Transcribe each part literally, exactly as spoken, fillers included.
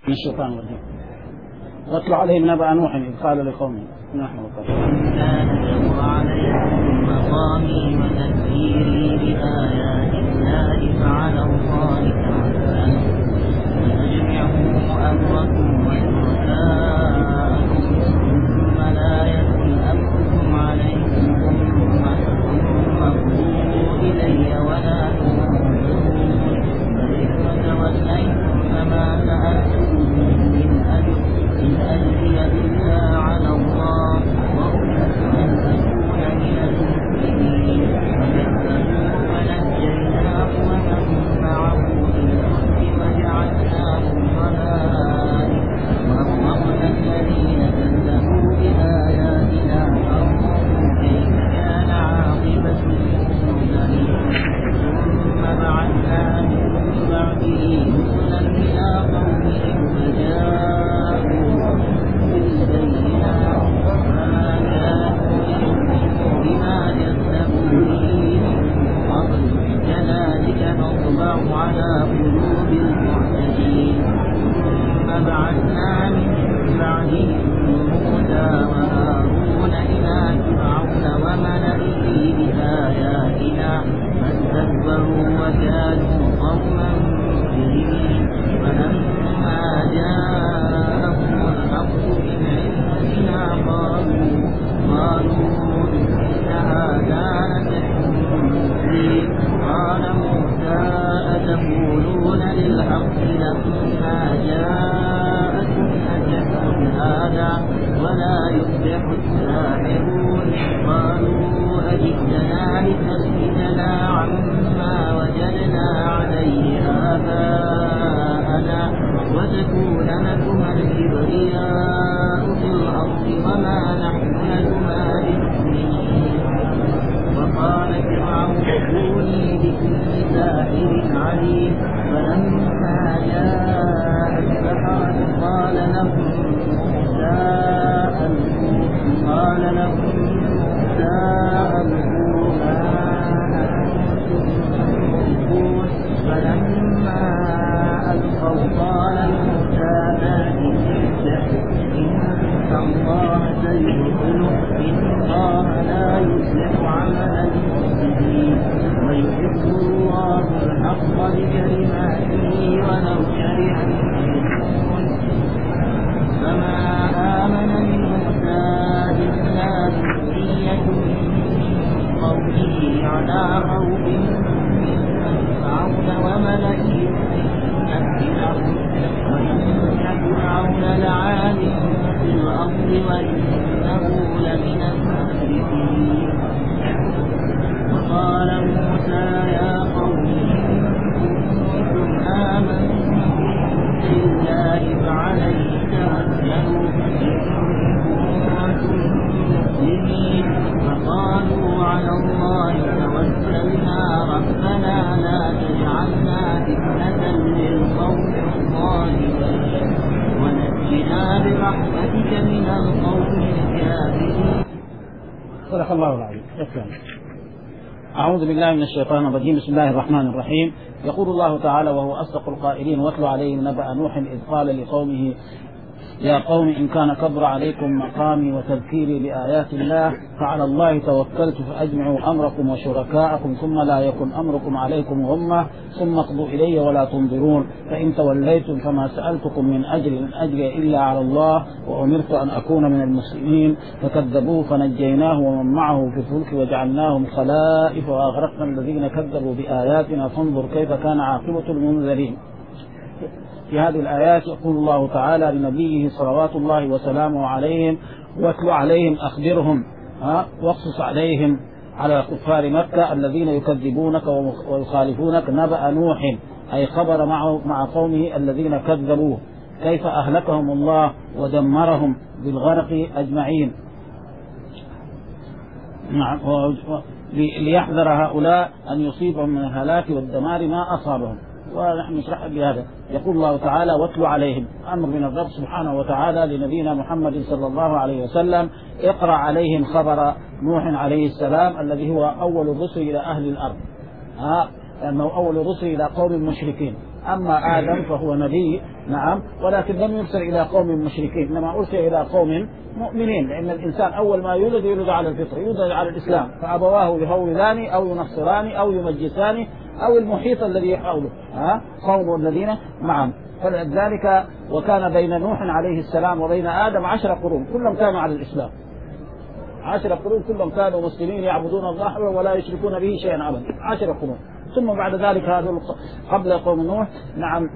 من الشيطان الرجيم. واتل عليهم نبأ نوح إذ قال لقومه نحن كان كبر عليكم مقامي وتذكيري بآيات الله فعلى الله توكلت فأجمعوا أمركم وشركاءكم ثم لا يكن أمركم عليكم غمة ثم اقضوا إلي ولا تنظرون فإن توليتم فما سألتم من أجر إن أجري إلا على الله وأمرت أن أكون من المسلمين فكذبوه فنجيناه ومن معه في الفلك وجعلناهم خلائف وأغرقنا الذين كذبوا بآياتنا فانظروا كيف كان عاقبة المرسلين ثم بعثنا من بعده رسلا إلى قومهم فجاءوا بالبينات فما كانوا ليؤمنوا بما كذبوا به من قبل كذلك نطبع على قلوب المعتدين ثم بعثنا من بعدهم موسى وهارون إلى فرعون وملئه بآياتنا فاستكبروا وكانوا قوما مجرمين فلما جاءهم الحق من عندنا قالوا قالوا إن هذا لسحر مبين قال موسى أتقولون للحق لما جاءكم أسحر هذا ولا يفلح الساحرون قالوا أجئتنا لتلفتنا عما وجدنا عليه آباءنا وتكون لكما الكبرياء في الأرض وما نحن لكما بمؤمنين وقال فرعون ائتوني بكل ساحر عليم فلما جاء السحرة قال لهم موسى ألقوا قال لهم موسى ألقوا ما أنتم ملقون فلما ألقوا قال موسى ما بالسحر إن الله سيبطله إن الله لا يصلح عمل المفسدين ويحب الله الحق بكلماته ولو كره المجرمون فما آمن من موسى إلا ذرية من قومه على خوف من فرعون وملئه وإن فرعون لعال في الأرض وإنه لمن المسرفين وقال موسى يا قوم إن كنتم آمنتم بالله فعليه توكلوا إن كنتم مسلمين فقالوا على الله توكلنا ربنا لا تجعلنا فتنة للقوم الظالمين ونجنا برحمتك من القوم الكافرين. صدق الله العظيم. أعوذ بالله من الشيطان الرجيم. بسم الله الرحمن الرحيم. يقول الله تعالى وهو أصدق القائلين واتل عليهم نبأ نوح إذ قال لقومه يا قوم إن كان كبر عليكم مقامي وتذكيري بآيات الله فعلى الله توكلت فأجمعوا أمركم وشركاءكم ثم لا يكن أمركم عليكم غمة ثم اقضوا إلي ولا تنظرون فإن توليتم فما سألتكم من أجر إن أجري إلا على الله وأمرت أن أكون من المسلمين فكذبوه فنجيناه ومن معه في الفلك وجعلناهم خلائف وأغرقنا الذين كذبوا بآياتنا فانظر كيف كان عاقبة المنذرين. في هذه الآيات يقول الله تعالى لنبيه صلوات الله وسلامه عليهم واتل عليهم أخبرهم واقصص عليهم على كفار مكة الذين يكذبونك ويخالفونك نبأ نوح أي خبر معه مع قومه الذين كذبوه كيف أهلكهم الله ودمرهم بالغرق أجمعين ليحذر هؤلاء أن يصيبهم من الهلاك والدمار ما أصابهم. ونحن نشرح بهذا. يقول الله تعالى واتل عليهم أمر من الرب سبحانه وتعالى لنبينا محمد صلى الله عليه وسلم اقرأ عليهم خبر نوح عليه السلام الذي هو أول الرسل إلى أهل الأرض ها لأنه أول الرسل إلى قوم المشركين أما آدم فهو نبي نعم، ولكن لم يرسل إلى قوم مشركين، إنما أرسل إلى قوم مؤمنين، لأن الإنسان أول ما يولد يولد على الفطر، يولد على الإسلام، فأبواه يهودان أو ينصران أو يمجسان أو المحيط الذي حوله ها قوم الذين معهم. فلذلك وكان بين نوح عليه السلام وبين آدم عشر قرون كلهم كانوا على الإسلام، عشر قرون كلهم كانوا مسلمين يعبدون الله ولا يشركون به شيئا أبدا، عشر قرون. ثم بعد ذلك هذول قبل قوم نوح نعم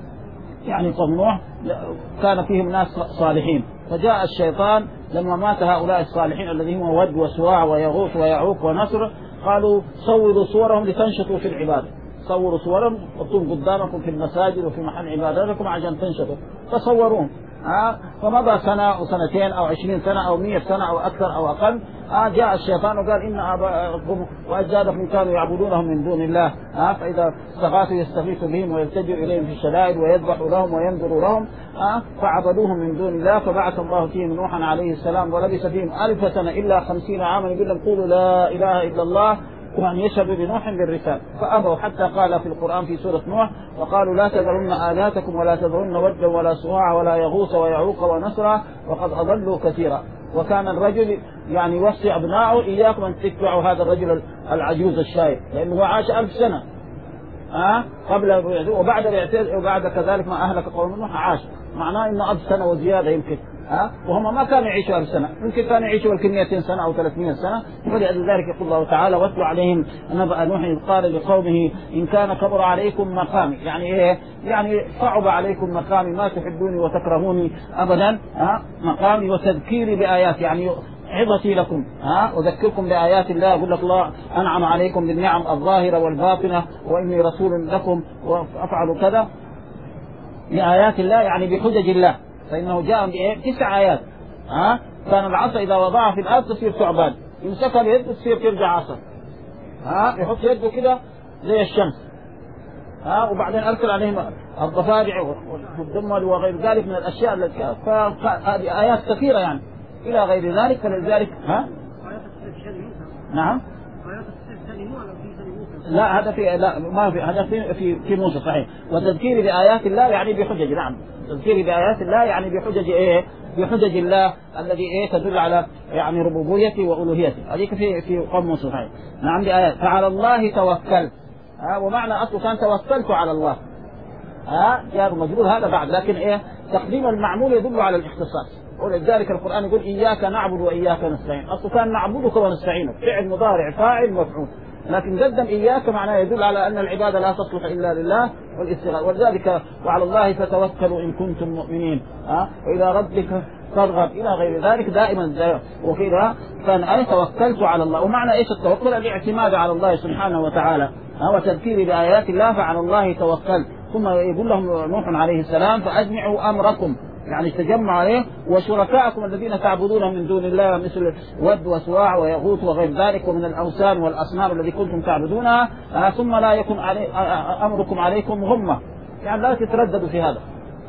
يعني قوم نوح كان فيهم ناس صالحين، فجاء الشيطان لما مات هؤلاء الصالحين الذين هم ود وسواع ويغوث ويعوق ونصر، قالوا صوروا صورهم لتنشطوا في العبادة، صوروا صورهم وقتم قدامكم في المساجد وفي محل عباداتكم عشان تنشطوا، فصوروهم آه فمضى سنة أو سنتين أو عشرين سنة أو مئة سنة أو أكثر أو أقل، آه جاء الشيطان وقال إن آباءكم وأجدادكم كانوا يعبدونهم من دون الله، آه فإذا استغاثوا يستغيث بهم ويلتجئ إليهم في الشدائد ويذبح لهم وينذر لهم، آه فعبدوهم من دون الله، فبعث الله فيهم نوحا عليه السلام ولبث فيهم ألف سنة إلا خمسين عاما يقول لهم قولوا لا إله إلا الله وأن يشهدوا بنوح بالرسالة، فأبوا حتى قال في القرآن في سورة نوح وقالوا لا تذرن آلهتكم ولا تذرن ودا ولا سواع ولا يغوث ويعوق ونسرا وقد أضلوا كثيرا. وكان الرجل يعني يوصي أبنائه إياكم أن تتبعوا هذا الرجل العجوز الشايب، لأنه عاش ألف سنة أه؟ قبل وبعد وبعد كذلك ما أهلك قوم نوح عاش، معناه إنه ألف سنة وزيادة يمكن ها وهم ما كانوا يعيشوا ألف سنة، يمكن كانوا يعيشوا يمكن مئتين سنة أو ثلاثمائة سنة. ولذلك يقول الله تعالى واتل عليهم نبأ نوح إذ قال لقومه إن كان كبر عليكم مقامي، يعني إيه؟ يعني صعب عليكم مقامي ما تحبوني وتكرهوني أبدا ها مقامي وتذكيري بآيات، يعني عظتي لكم ها أذكركم بآيات الله، أقول لك الله أنعم عليكم بالنعم الظاهرة والباطنة وإني رسول لكم وأفعل كذا بآيات الله، يعني بحجج الله، فإنه جاء بتسع آيات ها كان العصا إذا وضعها في الأرض تصير ثعبان، يمسكها بيده تصير ترجع عصا، ها يحط يده كده زي الشمس ها وبعدين أرسل عليهم الضفادع والدمل وغير ذلك من الأشياء التي فهذه آيات كثيرة يعني إلى غير ذلك. فلذلك ها نعم لا هذا في لا ما في هذا في في, في موسى صحيح. وتذكير بآيات الله يعني بحجج، نعم تذكير بآيات الله يعني بحجج ايه بحجج الله الذي ايه تدل على يعني ربوبيته وألوهيته، هذيك في في قوم موسى صحيح. نعم بآيات فعلى الله توكلت ها ومعنى أصله كان توكلت على الله ها جار مجرور هذا بعد، لكن ايه تقديم المعمول يدل على الاختصاص، ولذلك القرآن يقول إياك نعبد وإياك نستعين، أصله كان نعبدك ونستعينك فعل مضارع فاعل مفعول، لكن قدم إياك معناه يدل على أن العبادة لا تصلح إلا لله والاستغاثة، ولذلك وعلى الله فتوكلوا إن كنتم مؤمنين ها وإلى ربك فارغب إلى غير ذلك دائما وكذا. كان أي توكلت على الله، ومعنى إيش التوكل؟ الاعتماد على الله سبحانه وتعالى ها وتذكير بآيات الله، فعلى الله توكلت. ثم يقول لهم نوح عليه السلام فأجمعوا أمركم، يعني تجمع عليه وشركاءكم الذين تعبدون من دون الله مثل ود وسواع ويغوث وغير ذلك ومن الأوثان والأصنام الذي كنتم تعبدونها، آه ثم لا يكن علي آه أمركم عليكم غمة، يعني لا تترددوا في هذا،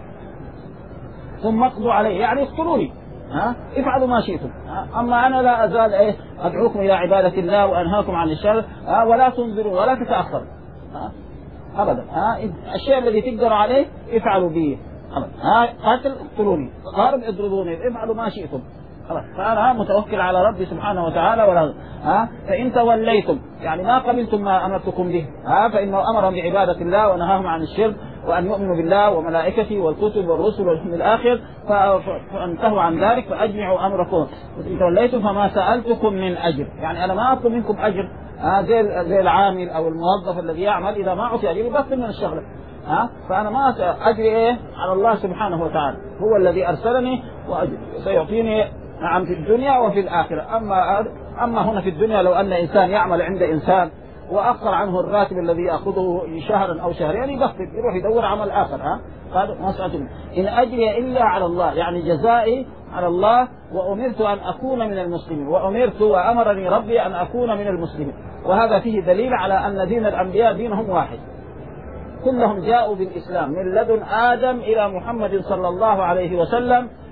ثم اقضوا عليه يعني اقتلوني ها افعلوا ما شئتم، أما أنا لا أزال إيه أدعوكم إلى عبادة الله وأنهاكم عن الشر آه ولا تنظروا ولا تتأخروا ها أبدا ها الشيء الذي تقدروا عليه افعلوا به ها قاتل اقتلوني قارب اضربوني افعلوا ما شئتم خلاص، فأنا متوكل على ربي سبحانه وتعالى ولا ها فإن توليتم يعني ما قبلتم ما أمرتكم به ها فإنه أمرهم بعبادة الله ونهاهم عن الشرك وأن يؤمنوا بالله وملائكته والكتب والرسل واليوم الآخر فانتهوا عن ذلك فأجمعوا أمركم، وإن توليتم فما سألتكم من أجر، يعني أنا ما أطلب منكم أجر ها زي زي العامل أو الموظف الذي يعمل إذا ما أعطي أجر يبطل من الشغلة ها فأنا ما أجري إيه على الله سبحانه وتعالى، هو الذي أرسلني وسيعطيني نعم في الدنيا وفي الآخرة. أما أما هنا في الدنيا لو أن إنسان يعمل عند إنسان وأخر عنه الراتب الذي يأخذه شهرا أو شهرين يبطل يروح يدور عمل آخر ها هذا ما سألتم إن أجري إلا على الله، يعني جزائي على الله، وأمرت أن أكون من المسلمين، وأمرت وأمرني ربي أن أكون من المسلمين. وهذا فيه دليل على أن دين الأنبياء دينهم واحد، كلهم جاءوا بالإسلام من لدن آدم إلى محمد صلى الله عليه وسلم،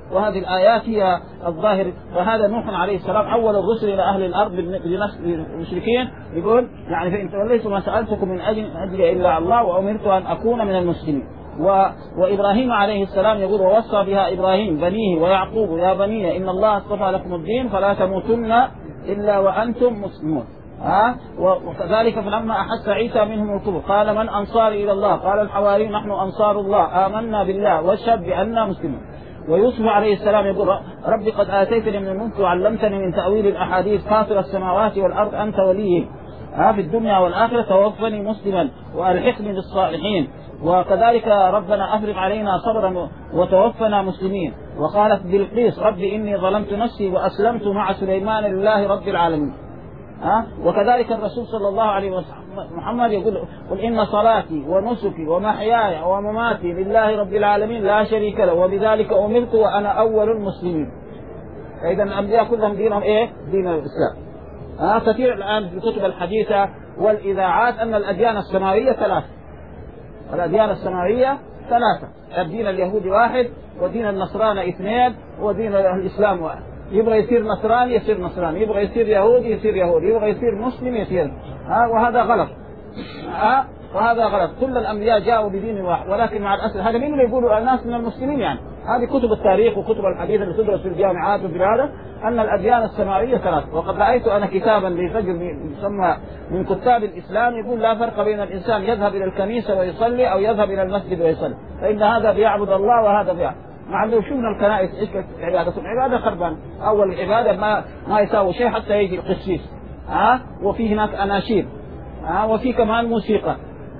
وهذه الآيات هي الظاهر. فهذا نوح عليه السلام أول الرسل إلى أهل الأرض بالمشركين، يقول يعني فإن توليتم ما سألتكم من أجل أجل إلا الله وأمرت أن أكون من المسلمين. و... وإبراهيم عليه السلام يقول ووصى بها إبراهيم بنيه ويعقوب يا بني إن الله اصطفى لكم الدين فلا تموتن إلا وأنتم مسلمون. ها وكذلك فلما أحس عيسى منهم الكفر قال من أنصاري إلى الله قال الحواريون نحن أنصار الله آمنا بالله واشهد بأننا مسلمون. ويوسف عليه السلام يقول رب قد آتيتني من الملك وعلمتني من تأويل الأحاديث فاطر السماوات والأرض أنت ولي في الدنيا والآخرة توفني مسلما وألحقني بالصالحين. وكذلك ربنا أفرغ علينا صبرا وتوفنا مسلمين. وقالت بلقيس رب إني ظلمت نفسي وأسلمت مع سليمان لله رب العالمين. ها وكذلك الرسول صلى الله عليه وسلم محمد يقول قل إن صلاتي ونسكي ومحياي ومماتي لله رب العالمين لا شريك له وبذلك أمرت وأنا أول المسلمين. فإذا الأنبياء كلهم دينهم إيه؟ دين الإسلام. ها كثير الآن في الكتب الحديثة والإذاعات أن الأديان السماوية ثلاثة. الأديان السماوية ثلاثة، الدين اليهودي واحد ودين النصراني اثنين ودين الإسلام واحد. يبغى يصير نصراني يصير نصراني، يبغى يصير يهودي يصير يهودي، يبغى يصير مسلم يصير. ها وهذا غلط. ها وهذا غلط. كل الأنبياء جاءوا بدين واحد، ولكن مع الأسف هذا مين اللي يقولوا الناس من المسلمين يعني؟ هذه كتب التاريخ وكتب الحديث اللي تدرس في الجامعات وفي هذا أن الأديان السماوية ثلاث. وقد رأيت أنا كتابا لرجل يسمى من كتاب الإسلام يقول لا فرق بين الإنسان يذهب إلى الكنيسة ويصلي أو يذهب إلى المسجد ويصلي، فإن هذا بيعبد الله وهذا بيعبد. مع لو شفنا الكنائس ايش عباده العباده خربان. اول العباده ما ما يساوي شيء حتى يجي القسيس. ها وفي هناك اناشيد. ها وفي كمان موسيقى.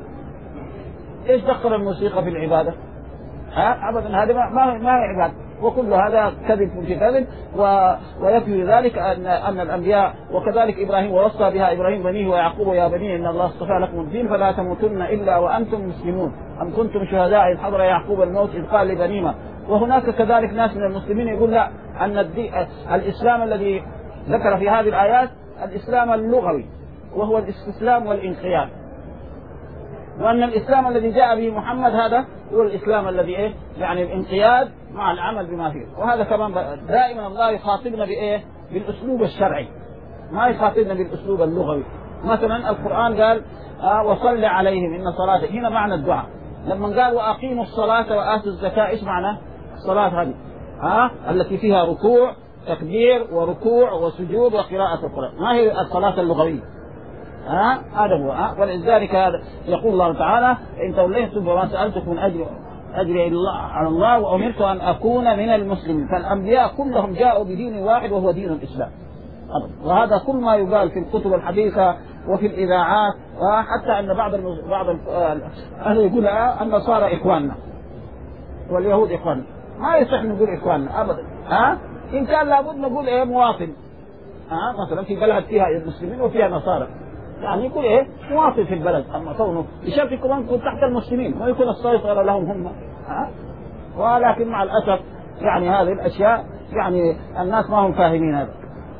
ايش دخل الموسيقى في العباده؟ ها ابدا هذا ما ما ما هي عباده، وكل هذا كذب في كذب. و... ويكفي ذلك ان ان الانبياء وكذلك ابراهيم ووصى بها ابراهيم بنيه ويعقوب يا بني ان الله اصطفى لكم الدين فلا تموتن الا وانتم مسلمون ام كنتم شهداء اذ حضر يعقوب الموت اذ قال لبنيه. وهناك كذلك ناس من المسلمين يقول لا أن الإسلام الذي ذكر في هذه الآيات الإسلام اللغوي وهو الاستسلام والانقياد، وأن الإسلام الذي جاء به محمد هذا هو الإسلام الذي إيه يعني الانقياد مع العمل بما فيه. وهذا كمان دائما الله يخاطبنا بإيه بالأسلوب الشرعي، ما يخاطبنا بالأسلوب اللغوي. مثلا القرآن قال آه وصل عليهم إن صلاتك، هنا معنى الدعاء. لما قال وأقيموا الصلاة وآتوا الزكاة إيش معنى الصلاة هذه؟ ها التي فيها ركوع تكبير وركوع وسجود وقراءة القرآن، ما هي الصلاة اللغوية. ها هذا هو. ها ولذلك هذا يقول الله تعالى إن توليتم فما سألتكم من أجر أجري الله على الله وأمرت أن أكون من المسلمين. فالأنبياء كلهم جاءوا بدين واحد وهو دين الإسلام. وهذا كل ما يقال في الكتب الحديثة وفي الإذاعات، وحتى أن بعض المز... بعض أهل يقول النصارى إخواننا واليهود إخواننا. ما يصح نقول إخواننا أبدا. ها إن كان لابد نقول إيه مواطن. ها مثلا في بلد فيها مسلمين وفيها نصارى، يعني يقول إيه مواطن في البلد. أما كونه بشرط كمان يكون تحت المسلمين ما يكون السيطرة لهم هم. ها ولكن مع الأسف يعني هذه الأشياء يعني الناس ما هم فاهمين هذا.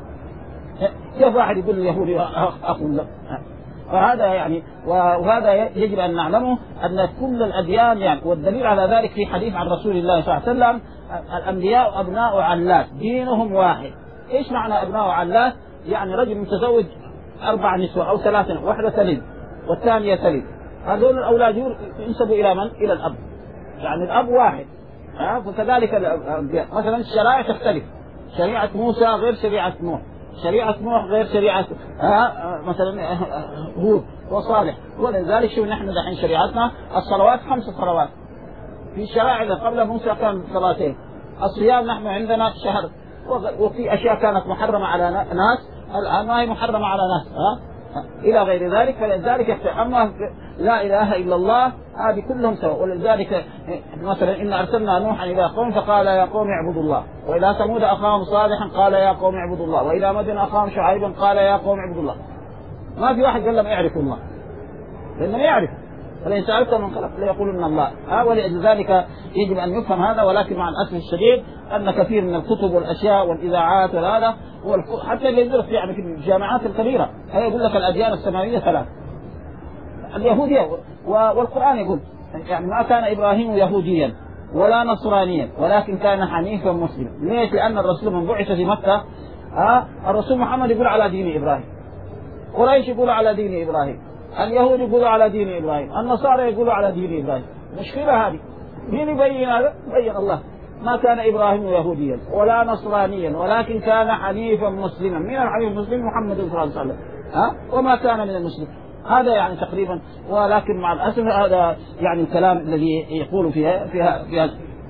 كيف واحد يقول اليهودي أقول له؟ فهذا يعني وهذا يجب أن نعلمه أن كل الأديان يعني. والدليل على ذلك في حديث عن رسول الله صلى الله عليه وسلم الأنبياء أبناء علات دينهم واحد. إيش معنى أبناء علات؟ يعني رجل متزوج أربع نسوة أو ثلاثة، واحدة تلد والثانية تلد، هذول الأولاد ينسبوا إلى من؟ إلى الأب، يعني الأب واحد. فكذلك الأنبياء مثلا الشرائع تختلف، شريعة موسى غير شريعة نوح، شريعة نوح غير شريعة آه مثلا هود وصالح. ولذلك شو نحن دحين شريعتنا الصلوات خمس صلوات. في الشرائع اللي قبل موسى كان صلاتين. الصيام نحن عندنا شهر، وفي أشياء كانت محرمة على ناس الآن ما هي محرمة على ناس ها إلى غير ذلك. فلذلك أما لا إله إلا الله هذه كلهم سواء. ولذلك مثلا إن أرسلنا نوحا إلى قوم فقال يا قوم اعبدوا الله، وإلى ثمود أخاهم صالحا قال يا قوم اعبدوا الله، وإلى مدين أخاهم شعيبا قال يا قوم اعبدوا الله. ما في واحد قال لهم اعرفوا الله، لأنه يعرف. فلئن سألتم من خلق ليقولن الله. ها ولذلك يجب أن يفهم هذا. ولكن مع الأسف الشديد أن كثير من الكتب والأشياء والإذاعات وهذا حتى اللي يدرس يعني في الجامعات الكبيرة هي يقول لك الأديان السماوية ثلاث. اليهودية والقرآن يقول يعني ما كان إبراهيم يهوديا ولا نصرانيا ولكن كان حنيفا مسلما. ليش؟ لأن الرسول من بعث في مكة آه الرسول محمد يقول على دين إبراهيم، قريش يقولوا على دين إبراهيم، اليهود يقولوا على دين إبراهيم، النصارى يقولوا على دين إبراهيم. مشكلة هذه. مين يبين هذا؟ بين الله. ما كان إبراهيم يهوديا ولا نصرانيا ولكن كان حنيفا مسلما. من الحنيف المسلم؟ محمد صلى الله عليه وسلم. ها؟ وما كان من المسلمين. هذا يعني تقريبا. ولكن مع الأسف هذا يعني الكلام الذي يقول فيها فيها فيها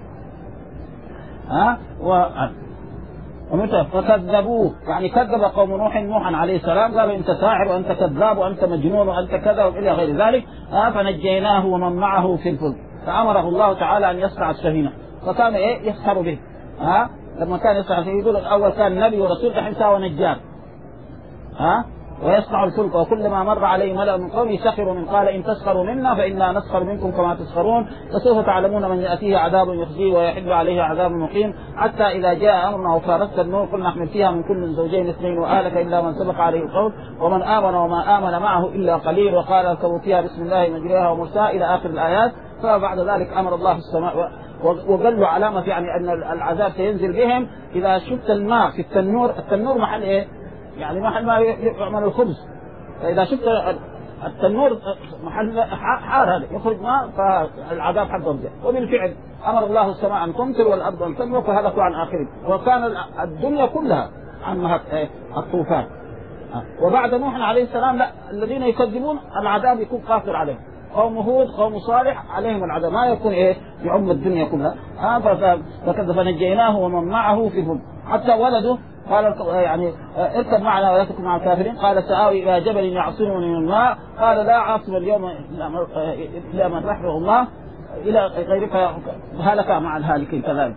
ها و ومتى فكذبوه، يعني كذب قوم نوح نوحا عليه السلام، قالوا انت ساحر وانت كذاب وانت مجنون وانت كذا والى غير ذلك. ها فنجيناه ومن معه في الفلك، فامره الله تعالى ان يصنع السفينه، فكان ايه يسخر به. ها لما كان يسخر فيه يقول الاول كان نبي ورسول، دحين ساوى نجار. ها ويصنع الفلك وكلما مر عليه ملأ من قومه سخروا من قال إن تسخروا منا فإنا نسخر منكم كما تسخرون فسوف تعلمون من يأتيه عذاب يخزيه ويحل عليه عذاب مقيم حتى إذا جاء أمرنا وفارست النور قلنا نحمل فيها من كل زوجين اثنين وأهلك إلا من سبق عليه القول ومن آمن وما آمن معه إلا قليل وقال اركبوا فيها بسم الله مجريها ومرساها إلى آخر الآيات. فبعد ذلك أمر الله السماء وقال له علامة يعني أن العذاب سينزل بهم. إذا شفت الماء في التنور، التنور محل إيه؟ يعني محل ما يعمل الخبز، فإذا شفت التنور محل حار هذا يخرج ماء فالعذاب حق رجع. وبالفعل أمر الله السماء أن تمطر والأرض أن تنمو فهلكوا عن آخرين، وكان الدنيا كلها عن الطوفان. وبعد نوح عليه السلام لا، الذين يكذبون العذاب يكون قاصر عليهم، قوم هود قوم صالح عليهم العذاب ما يكون إيه يعم الدنيا كلها. فكذب فنجيناه ومن معه في الفلك حتى ولده قال يعني اركب معنا ولا تكن مع الكافرين، قال سآوي إلى جبل يعصمني من الماء قال لا عاصم اليوم إلا من رحمه الله إلى غيرك هلك مع الهالكين كذلك.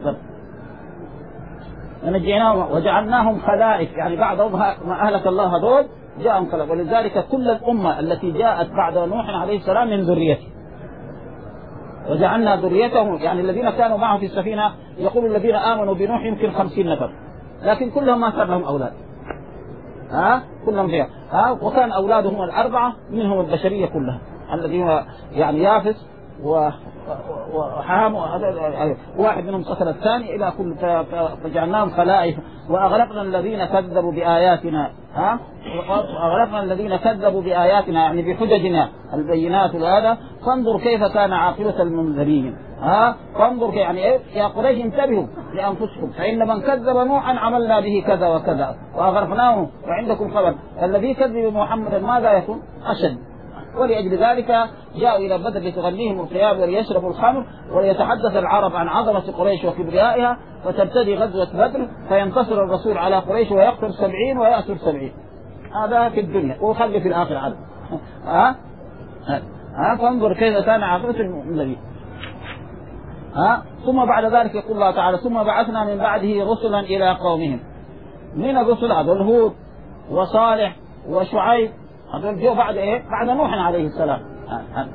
ونجيناهم وجعلناهم خلائف، يعني بعدهم ما أهلك الله هذول جاءهم خلائف. ولذلك كل الأمة التي جاءت بعد نوح عليه السلام من ذريته، وجعلنا ذريتهم يعني الذين كانوا معه في السفينة يقول الذين آمنوا بنوح يمكن خمسين نفر، لكن كلهم ما صار لهم أولاد. ها كلهم فيها. ها وكان أولادهم الأربعة منهم البشرية كلها الذين يعني يافس و وحام واحد منهم قتل الثاني إلى كل فجعلناهم خلائف وأغرقنا الذين كذبوا بآياتنا. ها وأغرقنا الذين كذبوا بآياتنا يعني بحججنا البينات هذا. فانظر كيف كان عاقبة المنذرين. ها فانظر يعني إيه يا قريش انتبهوا لأنفسكم فإن من كذب نوحا عملنا به كذا وكذا وأغرقناه. وعندكم خبر الذي كذب محمدا ماذا يكون أشد. ولأجل ذلك جاءوا إلى بدر لتغنيهم الثياب وليشربوا الخمر وليتحدث العرب عن عظمة قريش وكبريائها فتبتدي غزوة بدر فينتصر الرسول على قريش ويقتل سبعين ويأسر سبعين. هذا في الدنيا وخلي في الآخر عدد. ها ها فانظر كيف كان عاقبة المنذرين. ها ثم بعد ذلك يقول الله تعالى ثم بعثنا من بعده رسلا إلى قومهم. من الرسل هذول هود وصالح وشعيب هذول جو بعد ايه بعد نوح عليه السلام. ها,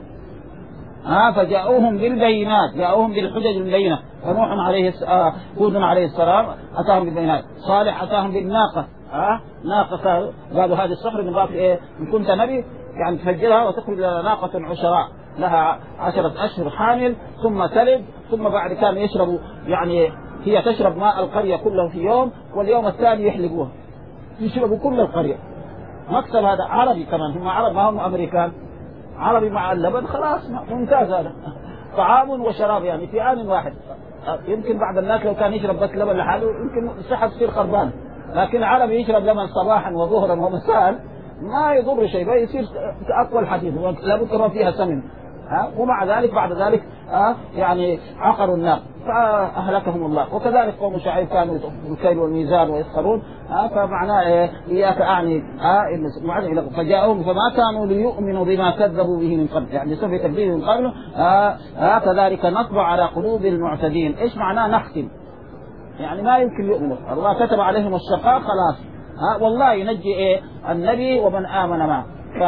ها فجاءوهم بالبينات جاءوهم بالحجج البينة. فنوح عليه آه هود عليه السلام أتاهم بالبينات. صالح أتاهم بالناقة. ها ناقة قالوا هذه الصخرة من باب ايه إن كنت نبي يعني تفجرها وتخرج لنا ناقة عشراء لها عشرة أشهر حامل ثم تلد ثم بعد كان يشربوا يعني هي تشرب ماء القرية كله في يوم واليوم الثاني يحلقوها يشربوا كل القرية. مكتب هذا عربي كمان هم عرب ما هم أمريكان عربي مع اللبن خلاص ممتاز. هذا طعام وشراب يعني في آن واحد. يمكن بعض الناس لو كان يشرب بس لبن لحاله يمكن الصحة تصير خربان، لكن عربي يشرب لبن صباحا وظهرا ومساء ما يضر شيء يصير أقوى الحديث لابد كمان فيها سمن. ها ومع ذلك بعد ذلك ها يعني عقروا النار فأهلكهم الله. وكذلك قوم شعيب كانوا بالكيل والميزان ويسخرون. ها فمعناه إيه إياك أعني ها فجاءهم فما كانوا ليؤمنوا بما كذبوا به من قبل يعني سوف تكذيب من قبل. ها كذلك نطبع على قلوب المعتدين. إيش معناه نختم يعني ما يمكن يؤمنوا الله كتب عليهم الشقاء خلاص. ها والله ينجي إيه النبي ومن آمن معه.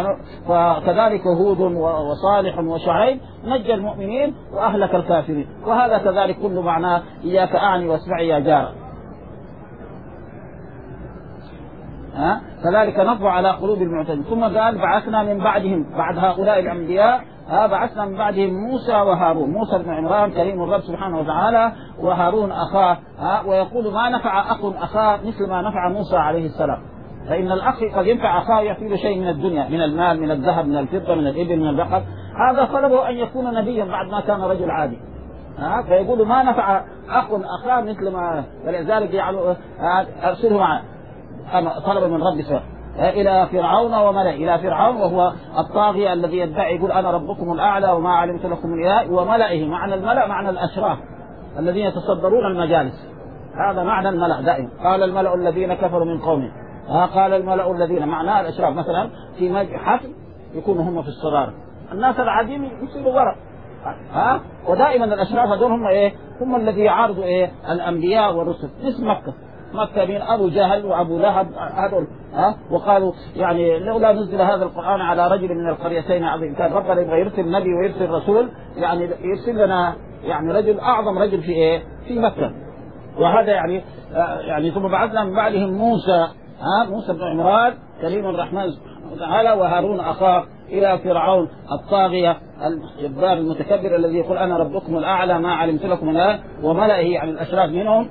فكذلك هود وصالح وشعيب نجى المؤمنين وأهلك الكافرين. وهذا كذلك كل معناه إياك أعني واسمعي يا جار. ها كذلك نطبع على قلوب المعتدين. ثم قال بعثنا من بعدهم بعد هؤلاء الأنبياء ها بعثنا من بعدهم موسى وهارون. موسى بن عمران كريم الرب سبحانه وتعالى، وهارون أخاه. ها ويقول ما نفع أخ أخاه مثل ما نفع موسى عليه السلام. فإن الأخ قد ينفع أخاه يعطي له شيء من الدنيا، من المال، من الذهب، من الفضة، من الإبل، من البقر. هذا طلبه أن يكون نبيا بعد ما كان رجل عادي. ها فيقول ما نفع أخ أخاه مثل ما، فلذلك يعني أرسله معه طلب من رب سبحانه إلى فرعون وملئه. إلى فرعون وهو الطاغية الذي يدعي يقول أنا ربكم الأعلى وما علمت لكم من إله، وملئه معنى الملأ معنى الأشراف الذين يتصدرون المجالس. هذا معنى الملأ دائما. قال الملأ الذين كفروا من قومه، ها قال الملأ الذين معناه الأشراف. مثلا في حفل يكونوا هم في الصدارة، الناس العاديين يصيروا وراء. ها ودائما الأشراف هذول هم إيه؟ هم الذي يعارضوا إيه؟ الأنبياء والرسل. اسم مكة مكة بين أبو جهل وأبو لهب هذول. ها وقالوا يعني لولا نزل هذا القرآن على رجل من القريتين عظيم. كان ربنا يبغى يرسل نبي ويرسل رسول، يعني يرسل لنا يعني رجل أعظم رجل في إيه؟ في مكة. وهذا يعني آه يعني ثم بعثنا من بعدهم موسى، ها موسى بن عمران كريم الرحمن سبحانه وتعالى، وهارون أخاه إلى فرعون الطاغية الجبار المتكبر الذي يقول أنا ربكم الأعلى ما علمت لكم من إله، وملئه يعني الأشراف منهم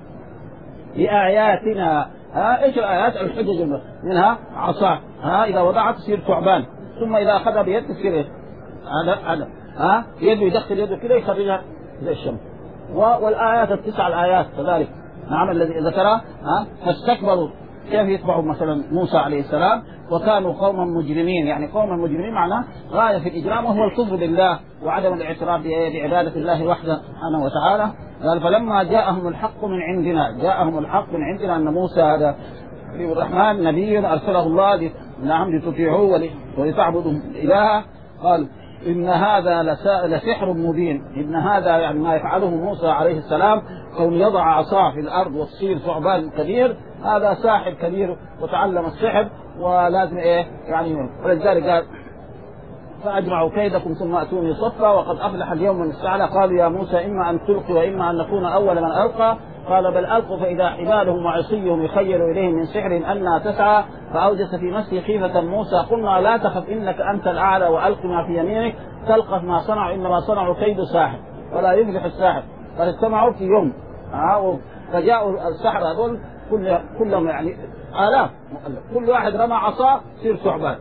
بآياتنا. ها ايش الآيات؟ الحجج منها عصا، ها إذا وضعت تصير ثعبان، ثم إذا أخذها بيد تصير إيه؟ هذا هذا ها يده يدخل يده كذا يخرجها زي الشمس. والآيات التسع الآيات كذلك نعم الذي ذكرها. ها فاستكبروا كيف يتبعوا مثلا موسى عليه السلام، وكانوا قوما مجرمين. يعني قوما مجرمين معناه غاية في الإجرام وهو الكفر بالله وعدم الاعتراف بعبادة الله وحده سبحانه وتعالى. قال فلما جاءهم الحق من عندنا، جاءهم الحق من عندنا أن موسى هذا الرحمن نبي أرسله الله نعم لتطيعوه ولتعبدوا إلها. قال إن هذا لسحر مبين. إن هذا يعني ما يفعله موسى عليه السلام كون يضع عصاه في الأرض وتصير ثعبان كبير، هذا ساحر كبير وتعلم السحر ولازم إيه يعني. ولذلك قال فأجمعوا كيدكم ثم أتوني صفا وقد أفلح اليوم من استعلى. قالوا يا موسى إما أن تلقي وإما أن نكون أول من ألقى. قال بل ألقوا فإذا حبالهم وعصيهم يخيل إليهم من سحر أنها تسعى. فأوجس في نفسه خيفة موسى قلنا لا تخف إنك أنت الأعلى وألق ما في يمينك تلقف ما صنعوا إنما صنعوا كيد ساحر ولا يفلح الساحر. فاجتمعوا في يوم فجاءوا السحر هذول كلهم يعني آلاف، كل واحد رمى عصا تصير ثعبان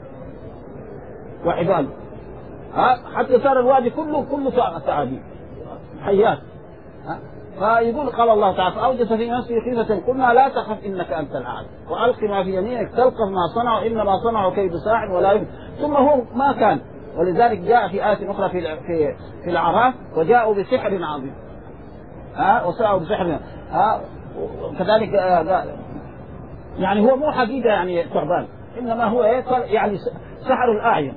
وحبال. ها حتى صار الوادي كله كله ثعابين حيات. فيقول قال الله تعالى فأوجس في نفسه خيفة قلنا لا تخف إنك أنت الأعلى وألق ما في يمينك تلقف ما صنعوا إنما صنعوا كيد ساحر ولا يفلح. ثم هو ما كان. ولذلك جاء في آية أخرى في في في الأعراف وجاءوا بسحر عظيم. ها وسعوا بسحر. ها وكذلك يعني هو مو حقيقة يعني ثعبان، إنما هو يعني سحر الأعين.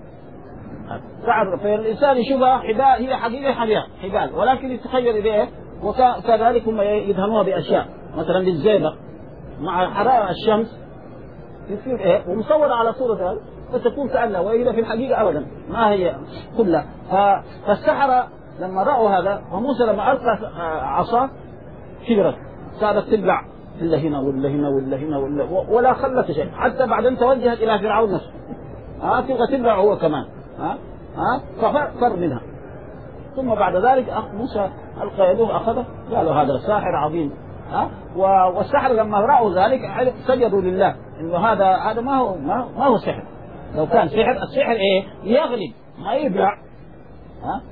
سحر فالإنسان يشوفها حبال هي حقيقة حبال حبال ولكن يتخيل إليه. وكذلك هم يدهنوها بأشياء مثلا بالزيبق مع حرارة الشمس يصير إيه ومصورة على صورة هذا فتكون كأنها وهي في الحقيقة أبدا ما هي كلها. فالسحرة لما رأوا هذا وموسى لما ألقى عصا كبرت صارت تبلع إلا هنا ولا هنا ولا هنا ولا ولا خلت شيء حتى بعدين توجهت إلى فرعون نفسه. ها تبغى تبلع هو كمان. ها ها ففر منها. ثم بعد ذلك أخ موسى ألقى يده أخذه قالوا هذا ساحر عظيم. ها والسحر لما رأوا ذلك سجدوا لله إنه هذا هذا ما هو ما, ما هو سحر. لو كان سحر السحر إيه يغلب ما يبلع. ها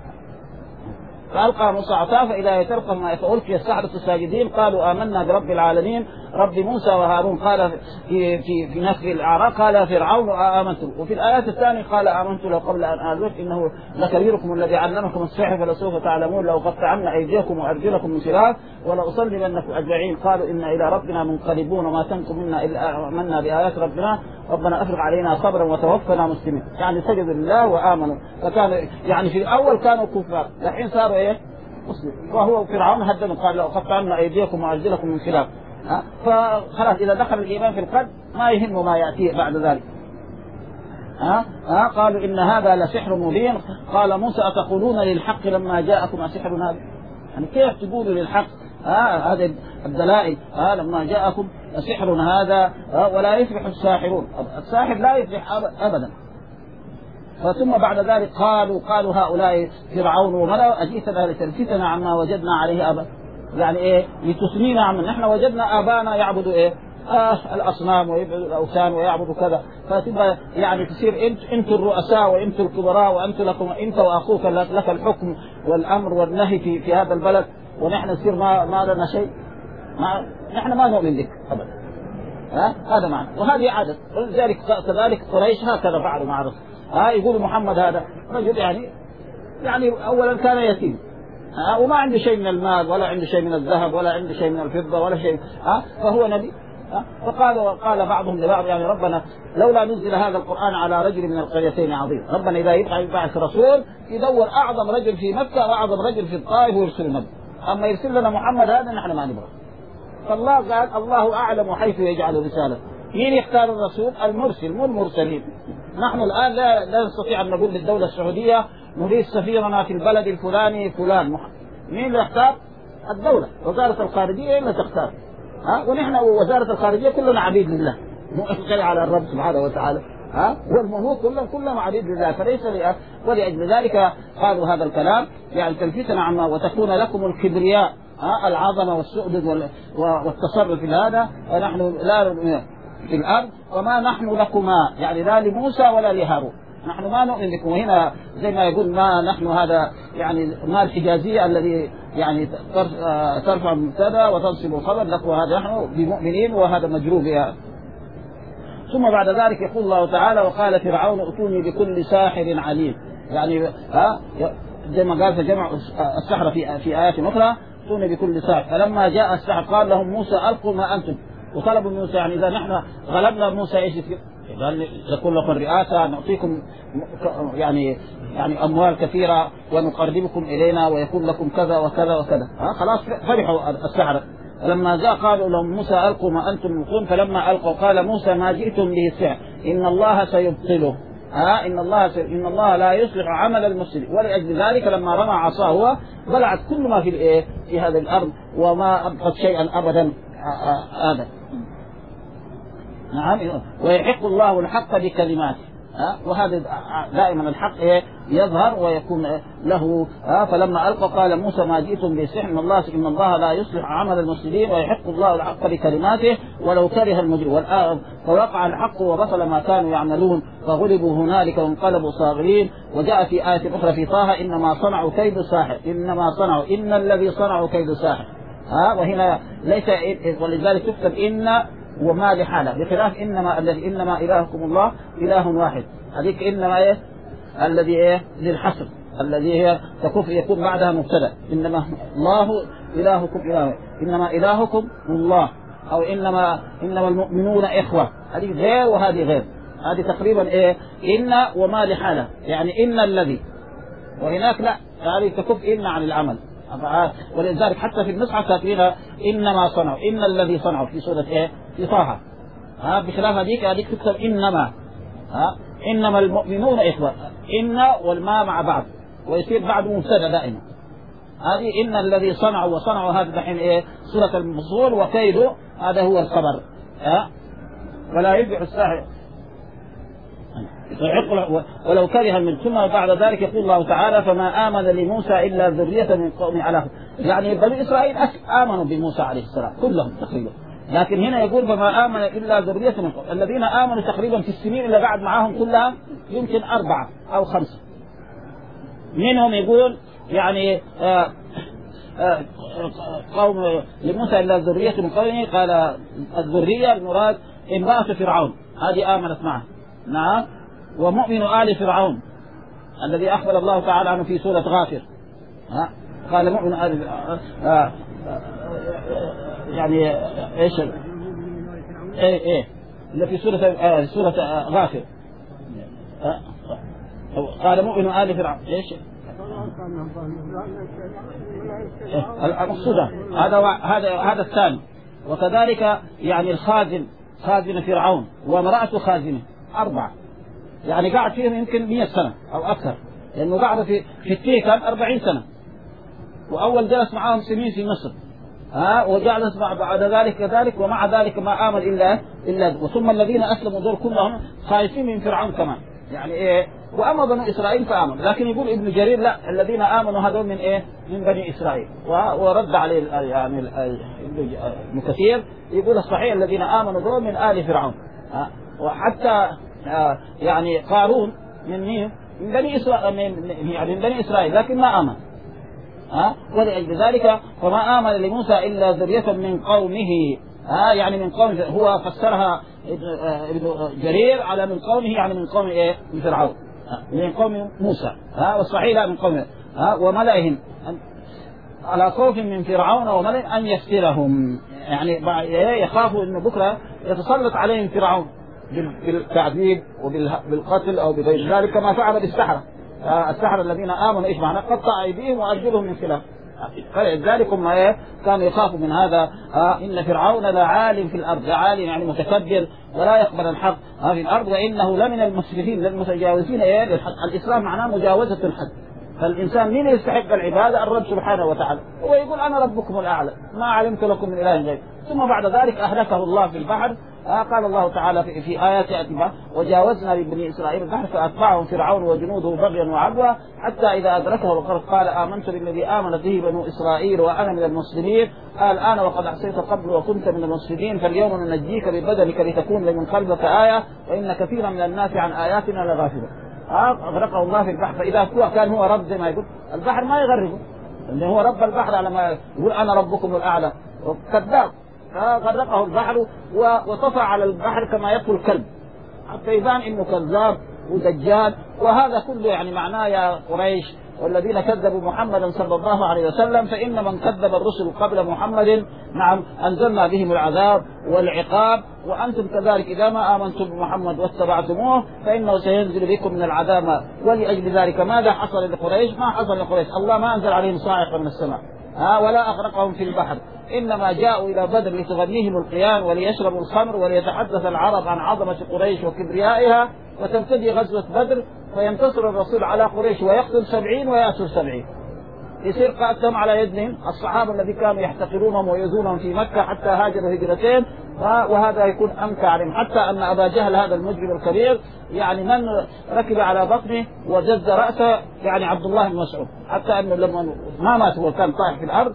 فألقى موسى عصاه فإذا يتلقف ما فألقي السحرة الساجدين قالوا آمنا برب العالمين رب موسى وهارون. قال في في في نفس الأعراف قال فرعون آمنت. وفي الآيات الثانية قال آمنت له قبل أن آذوك إنه لكبيركم الذي علمكم السحر فلسوف تعلمون لو قطعن أيديكم وأرجلكم من خلاف ولأصلبنكم أجمعين. قالوا إن إلى ربنا منقلبون وما تنكم منا إلا آمنا بآيات ربنا ربنا أفرغ علينا صبرا وتوفنا مسلمين. يعني سجدوا لله وآمنوا. فكان يعني في الأول كانوا كفار الحين صاروا إيه مسلم. وهو فرعون هدد قال لو قطعن أيديكم وأرجلكم من خلاف. فخلاص إذا دخل الإيمان في القلب ما يهم ما يأتيه بعد ذلك. ها ها قالوا إن هذا لسحر مبين. قال موسى أتقولون للحق لما جاءكم أسحر هذا؟ يعني كيف تقولوا للحق ها هذه الدلائل. ها لما جاءكم سحر هذا ولا يفلح الساحرون، الساحر لا يفلح أبدا. ثم بعد ذلك قالوا قالوا هؤلاء فرعون وملأ أجئتنا لتلفتنا عما وجدنا عليه آباءنا، يعني إيه لتثنينا عما نحن وجدنا آبانا يعبدوا إيه آه الأصنام ويعبدوا الأوثان ويعبدوا كذا، فتبقى يعني تصير أنت أنتم الرؤساء وأنتم الكبراء وأنتم لكم أنت وأخوك لك الحكم والأمر والنهي في في هذا البلد، ونحن نصير ما ما لنا شيء، ما نحن ما نؤمن بك أبدا. ها هذا معنى، وهذه عادة. ولذلك كذلك قريش هكذا فعلوا مع الرسول. ها يقول محمد هذا رجل يعني يعني أولا كان يتيم، ها وما عنده شيء من المال ولا عنده شيء من الذهب ولا عنده شيء من الفضة ولا شيء، ها فهو نبي. فقال قال بعضهم لبعض يعني ربنا لولا نزل هذا القرآن على رجل من القريتين عظيم، ربنا إذا يبقى يبعث رسول يدور أعظم رجل في مكة وأعظم رجل في الطائف ويرسل نبي، أما يرسل لنا محمد هذا نحن ما نبغى. فالله قال الله أعلم حيث يجعل رسالة. مين يختار الرسول؟ المرسل مو المرسلين. نحن الآن لا, لا نستطيع أن نقول للدولة السعودية نريد سفيرنا في البلد الفلاني فلان محمد. مين اللي يختار؟ الدولة، وزارة الخارجية اللي تختار. ها ونحن وزارة الخارجية كلنا عبيد لله مؤخر على الرب سبحانه وتعالى. ها والملوك كلهم كلهم عبيد لله، فليس لأ. ولأجل ذلك قالوا هذا الكلام يعني تلفتنا عما وتكون لكم الكبرياء، ها العظمة والسؤدد والتصرف في هذا، ونحن لا في الأرض وما نحن لكما، يعني لا لموسى ولا لهارون، نحن ما نؤمن بكم. وهنا زي ما يقول ما نحن هذا يعني ما الحجازية الذي يعني ترفع المبتدا وتنصب الخبر لك، وهذا نحن بمؤمنين وهذا مجروب بها. ثم بعد ذلك يقول الله تعالى وقال فرعون ائتوني بكل ساحر عليم، يعني ها زي ما قال فجمع السحر في في آيات أخرى ائتوني بكل ساحر. فلما جاء السحر قال لهم موسى ألقوا ما أنتم، وطلبوا موسى يعني إذا نحن غلبنا موسى إيش يصير؟ قال يكون لكم الرئاسة نعطيكم يعني يعني أموال كثيرة ونقربكم إلينا ويكون لكم كذا وكذا وكذا. ها خلاص فرحوا السحرة. لما جاء قالوا لهم موسى ألقوا ما أنتم ملقون، فلما ألقوا قال موسى ما جئتم به السحر إن الله سيبطله. ها إن الله سي... إن الله لا يصلح عمل المفسدين. ولأجل ذلك لما رمى عصاه بلعت كل ما في الإيه في هذه الأرض وما أبقت شيئا أبدا هذا. نعم ويحق الله الحق بكلماته. ها وهذا دائما الحق إيه يظهر ويكون له. ها فلما ألقى قال موسى ما جئتم بالسحر إن الله إن الله لا يصلح عمل المفسدين ويحق الله الحق بكلماته ولو كره المجرمون. فوقع الحق وبطل ما كانوا يعملون فغلبوا هنالك وانقلبوا صاغرين. وجاء في آية أخرى في طه إنما صنعوا كيد ساحر إنما صنعوا إن الذي صنعوا كيد ساحر. ها وهنا ليس ولذلك تكتب إن وما لحالة بخلاف إنما الذي إنما إلهكم الله إله واحد. هذيك إنما إيه الذي إيه للحصر الذي هي تكف يكون بعدها مبتدأ إنما الله إلهكم إله إنما إلهكم الله أو إنما إنما المؤمنون إخوة. هذه غير وهذه غير. هذه تقريبا إيه إن وما لحالة يعني إن الذي وهناك لا هذه تكف إن عن العمل. ولذلك حتى في المصحف كاتبين إنما صنعوا إن الذي صنعوا في سورة إيه في طه. ها بخلاف هذيك هذيك تكتب إنما. ها إنما المؤمنون إخوة إن والما مع بعض ويصير بعد مبتدأ دائما. هذه إن الذي صنعوا وصنعوا هذا دحين إيه سورة المفصول وكيده هذا هو الخبر. ها ولا يبيع الساحر ولو كره من. ثم بعد ذلك يقول الله تعالى فما آمن لموسى إلا ذرية من قوم على يعني بني إسرائيل آمنوا بموسى عليه السلام كلهم تقريبا، لكن هنا يقول فما آمن إلا ذرية من قوم. الذين آمنوا تقريبا في السنين اللي قعد معاهم كلها يمكن أربعة أو خمسة منهم يقول يعني آآ آآ قوم لموسى إلا ذرية من قومه. قال الذرية المراد امرأة فرعون هذه آمنت معه. نعم ومؤمن آل فرعون الذي أخبر الله تعالى عنه في سورة غافر. ها قال مؤمن آل آه يعني إيش إيه إيه اللي في سورة آه سورة آه غافر. آه قال مؤمن آل فرعون إيش المقصود هذا هذا هذا الثاني. وكذلك يعني الخازن خازن فرعون وامرأة خازنه أربعة يعني قاعد فيهم يمكن مئة سنة أو أكثر لأنه قاعد في في التيكان أربعين سنة وأول جلس معاهم سنين في مصر ها وجعلت بعد ذلك كذلك، ومع ذلك ما آمن إلا إلا وثم الذين أسلموا دول كلهم خايفين من فرعون كمان يعني إيه، وأما بنو إسرائيل فآمن. لكن يقول ابن جرير لا، الذين آمنوا هذول من إيه، من بني إسرائيل، ورد عليه يعني ابن كثير يقول الصحيح الذين آمنوا دول من آل فرعون. وحتى يعني قارون من مين؟ من بني إسرائيل، يعني من بني إسرائيل لكن ما آمن. ها ولأجل ذلك فما آمن لموسى إلا ذرية من قومه. ها يعني من قوم، هو فسرها ابن جرير على من قومه يعني من قوم إيه؟ من فرعون، من قوم موسى. ها والصحيح لا من قوم ها وملئهم على خوف من فرعون وملئ أن يفترهم، يعني يخافوا إنه بكرة يتسلط عليهم فرعون بالتعذيب وبالقتل أو بغير ذلك كما فعل بالسحرة. السحرة الذين آمنوا إيش معنى؟ قطع أيديهم وأرجلهم من خلاف. فلذلك هم إيه كانوا يخافوا من هذا. آه إن فرعون لعال في الأرض، لعال يعني متكبر ولا يقبل الحق آه في الأرض، وإنه لمن المسرفين للمتجاوزين إيه للحد. الإسلام معناه مجاوزة الحد. فالإنسان مين يستحق العبادة؟ الرب سبحانه وتعالى. هو يقول أنا ربكم الأعلى ما علمت لكم من إله غير. ثم بعد ذلك أهلكه الله في البحر. آه قال الله تعالى في, في آيات أتباع وجاوزنا لبني إسرائيل البحر فأتبعهم فرعون وجنوده بغيا وعدوى حتى إذا أدركه الغرق قال آمنت بالذي آمنت به بنو إسرائيل وأنا من المسلمين. قال الآن وقد عصيت قبل وكنت من المفسدين فاليوم ننجيك ببدنك لتكون لمن خلفك آية وإن كثيرا من الناس عن آياتنا لغافلون. أغرقه الله في البحر. فإذا هو كان هو رب زي ما يقول البحر ما يغرقه، لأنه هو رب البحر على ما يقول أنا ربكم الأعلى، كذاب. فغرقه البحر وطفى على البحر كما يطفو الكلب حتى يبان إنه كذاب ودجال. وهذا كله يعني معناه يا قريش والذين كذبوا محمدا صلى الله عليه وسلم فإن من كذب الرسل قبل محمد نعم أنزلنا بهم العذاب والعقاب، وأنتم كذلك إذا ما آمنتم بمحمد واتبعتموه فإنه سينزل بكم من العذاب. ولأجل ذلك ماذا حصل لقريش؟ ما حصل لقريش، الله ما أنزل عليهم صاعقة من السماء ها ولا أغرقهم في البحر، إنما جاءوا إلى بدر لتغنيهم القيان وليشربوا الخمر وليتحدث العرب عن عظمة قريش وكبريائها، وتبتدي غزوة بدر فينتصر الرسول على قريش ويقتل سبعين ويأسر سبعين، يصير قاتلهم على يدهم الصحابة الذي كانوا يحتقرونهم ويؤذونهم في مكة حتى هاجروا هجرتين. وهذا يكون أنكى عليهم حتى أن أبا جهل هذا المجرم الكبير يعني من ركب على بطنه وجز رأسه يعني عبد الله بن مسعود، حتى أنه لما ما مات هو كان طايح في الأرض